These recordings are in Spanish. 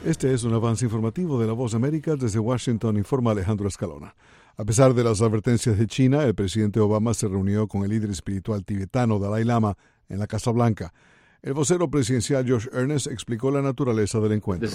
Este es un avance informativo de La Voz de América. Desde Washington informa Alejandro Escalona. A pesar de las advertencias de China, el presidente Obama se reunió con el líder espiritual tibetano Dalai Lama en la Casa Blanca. El vocero presidencial Josh Earnest explicó la naturaleza del encuentro.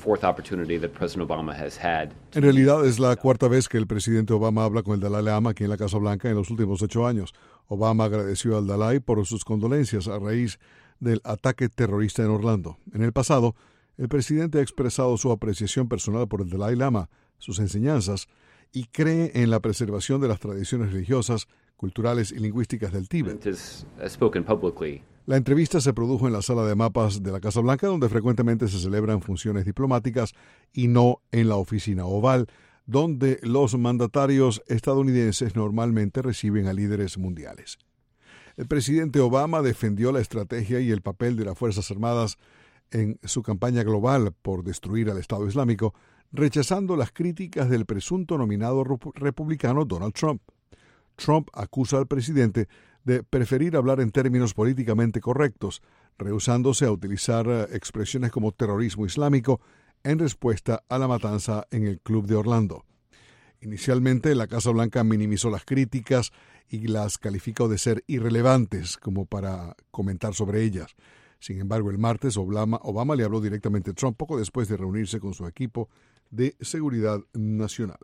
En realidad es la cuarta vez que el presidente Obama habla con el Dalai Lama aquí en la Casa Blanca en los últimos 8 años. Obama agradeció al Dalai por sus condolencias a raíz del ataque terrorista en Orlando. En el pasado, el presidente ha expresado su apreciación personal por el Dalai Lama, sus enseñanzas, y cree en la preservación de las tradiciones religiosas, culturales y lingüísticas del Tíbet. La entrevista se produjo en la sala de mapas de la Casa Blanca, donde frecuentemente se celebran funciones diplomáticas, y no en la oficina oval, donde los mandatarios estadounidenses normalmente reciben a líderes mundiales. El presidente Obama defendió la estrategia y el papel de las Fuerzas Armadas en su campaña global por destruir al Estado Islámico, rechazando las críticas del presunto nominado republicano Donald Trump. Trump acusa al presidente de preferir hablar en términos políticamente correctos, rehusándose a utilizar expresiones como terrorismo islámico en respuesta a la matanza en el Club de Orlando. Inicialmente, la Casa Blanca minimizó las críticas y las calificó de ser irrelevantes como para comentar sobre ellas. Sin embargo, el martes Obama le habló directamente a Trump poco después de reunirse con su equipo de seguridad nacional.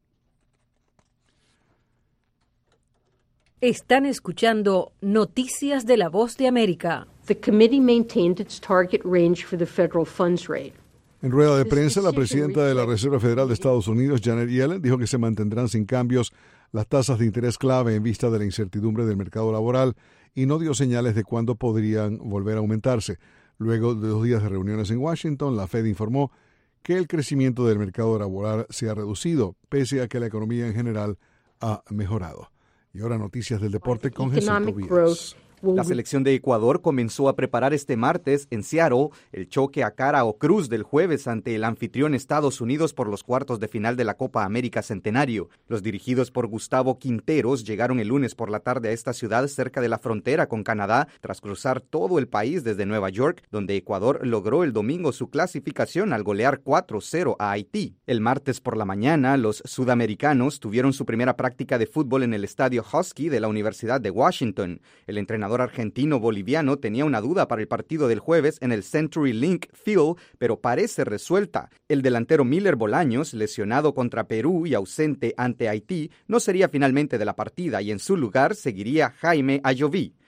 Están escuchando Noticias de La Voz de América. The committee maintained its target range for the federal funds rate. En rueda de prensa, la presidenta de la Reserva Federal de Estados Unidos, Janet Yellen, dijo que se mantendrán sin cambios las tasas de interés clave en vista de la incertidumbre del mercado laboral y no dio señales de cuándo podrían volver a aumentarse. Luego de 2 días de reuniones en Washington, la Fed informó que el crecimiento del mercado laboral se ha reducido, pese a que la economía en general ha mejorado. Y ahora noticias del deporte con Jesús Tobías. La selección de Ecuador comenzó a preparar este martes en Seattle el choque a cara o cruz del jueves ante el anfitrión Estados Unidos por los cuartos de final de la Copa América Centenario. Los dirigidos por Gustavo Quinteros llegaron el lunes por la tarde a esta ciudad cerca de la frontera con Canadá tras cruzar todo el país desde Nueva York, donde Ecuador logró el domingo su clasificación al golear 4-0 a Haití. El martes por la mañana, los sudamericanos tuvieron su primera práctica de fútbol en el estadio Husky de la Universidad de Washington. El entrenador argentino-boliviano tenía una duda para el partido del jueves en el CenturyLink Field, pero parece resuelta. El delantero Miller Bolaños, lesionado contra Perú y ausente ante Haití, no sería finalmente de la partida y en su lugar seguiría Jaime Ayoví.